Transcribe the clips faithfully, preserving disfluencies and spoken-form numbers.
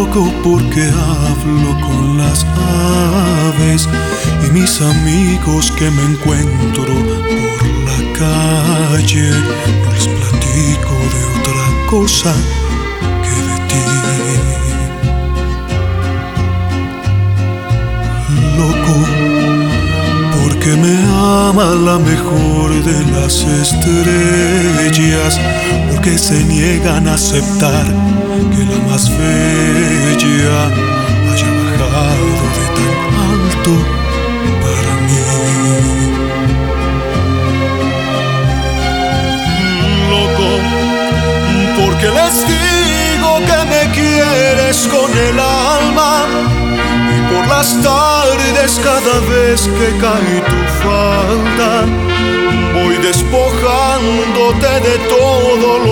loco porque hablo con las aves y mis amigos que me encuentro por la calle. No les platico de otra cosa que de ti. Loco porque me ama la mejor de las estrellas, porque se niegan a aceptar que la más bella haya bajado de tan alto para mí. Loco porque les digo que me quieres con el alma, y por las tardes cada vez que cae tu falda voy despojándote de todo lo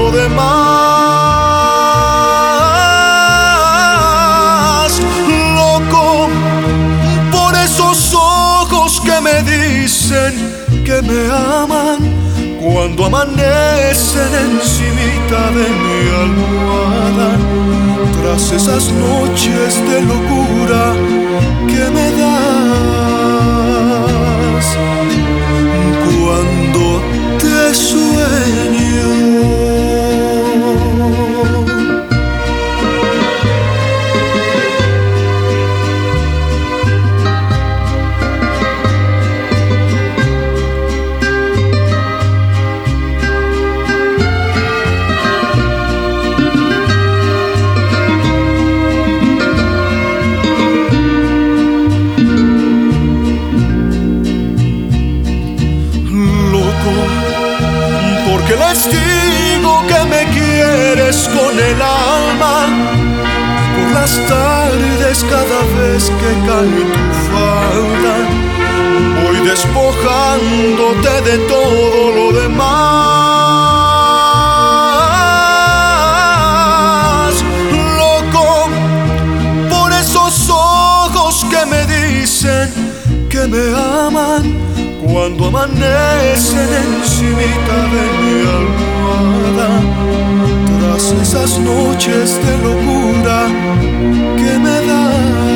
demás. Loco por esos ojos que me dicen que me aman cuando amanecen encimita de mi almohada, tras esas noches de locura que me das cuando te sueño. Porque les digo que me quieres con el alma, por las tardes cada vez que cae tu falda voy despojándote de todo lo demás. Loco por esos ojos que me dicen que me aman cuando amanecen encimita de mi almohada, tras esas noches de locura que me dan.